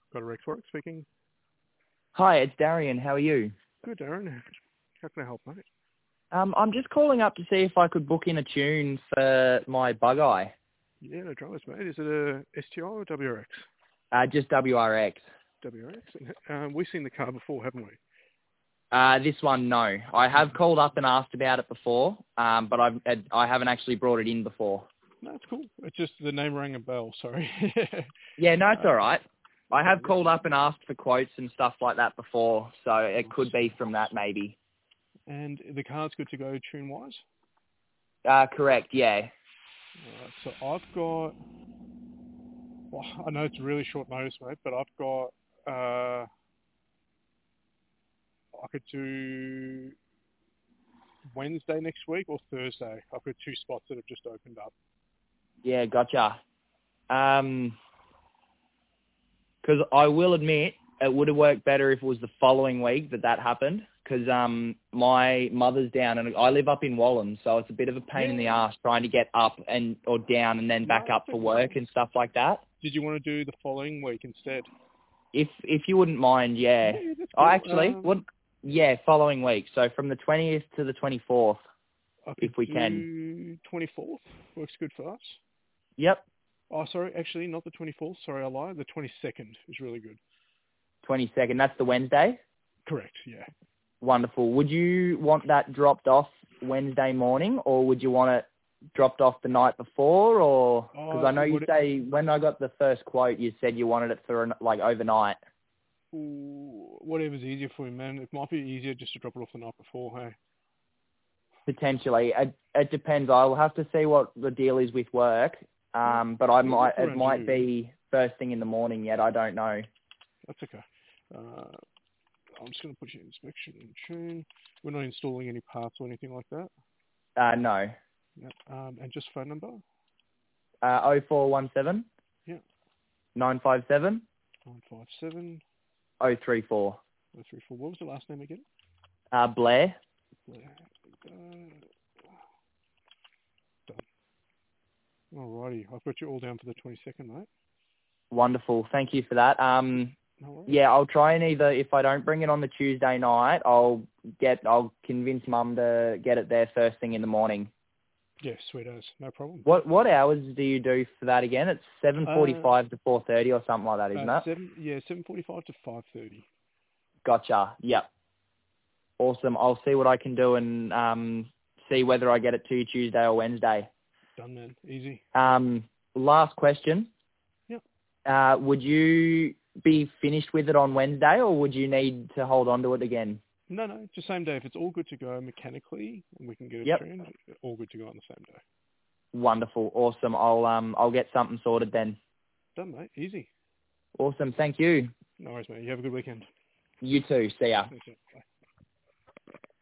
Got a Rex Work speaking. Hi, it's Darian. How are you? Good, Aaron. How can I help, mate? I'm just calling up to see if I could book in a tune for my bug eye. Yeah, no dramas, mate. Is it a STI or WRX? Just WRX. WRX. And, we've seen the car before, haven't we? This one, no. I have called up and asked about it before, but I haven't actually brought it in before. No, it's cool. It's just the name rang a bell, sorry. Yeah, no, it's all right. I have called up and asked for quotes and stuff like that before, so it could be from that maybe. And the car's good to go tune-wise? Correct, yeah. Alright, so I've got... Well, I know it's really short notice, mate, but I've got... I could do Wednesday next week or Thursday. I've got 2 spots that have just opened up. Yeah, gotcha. 'Cause I will admit it would have worked better if it was the following week that happened. 'Cause my mother's down and I live up in Wallan, so it's a bit of a pain in the arse trying to get up or down and then back up for work and stuff like that. Did you want to do the following week instead? If you wouldn't mind, yeah. Yeah, that's Oh, cool. actually, following week. So from the 20th to the 24th, if we can. 24th works good for us. Yep. Oh, sorry, actually, not the 24th. Sorry, I lied. The 22nd is really good. 22nd. That's the Wednesday. Correct. Yeah. Wonderful. Would you want that dropped off Wednesday morning, or would you want it dropped off the night before, or because I know you say when I got the first quote, you said you wanted it for like overnight. Whatever's easier for you, man. It might be easier just to drop it off the night before. Hey. Potentially, it depends. I'll have to see what the deal is with work. But it might be first thing in the morning yet. I don't know. That's okay. I'm just going to put you in inspection and tune. We're not installing any parts or anything like that. No. Yep. And just phone number. 0417. Yeah. 957. 957. 034. 034. What was the last name again? Blair. Blair. Done. Alrighty. I've got you all down for the 22nd, mate. Wonderful. Thank you for that. No worries. Yeah, I'll try and if I don't bring it on the Tuesday night, I'll convince Mum to get it there first thing in the morning. Yeah, sweet as. No problem. What hours do you do for that again? It's 7:45 to 4:30 or something like that, isn't it? 7:45 to 5:30. Gotcha. Yep. Awesome. I'll see what I can do and see whether I get it to you Tuesday or Wednesday. Done, man. Easy. Last question. Yep. Would you be finished with it on Wednesday, or would you need to hold on to it again? No, it's the same day. If it's all good to go mechanically and we can get it tuned, all good to go on the same day. Wonderful. Awesome. I'll get something sorted then. Done, mate. Easy. Awesome. Thank you. No worries, mate. You have a good weekend. You too. See ya. Thanks, mate. Bye.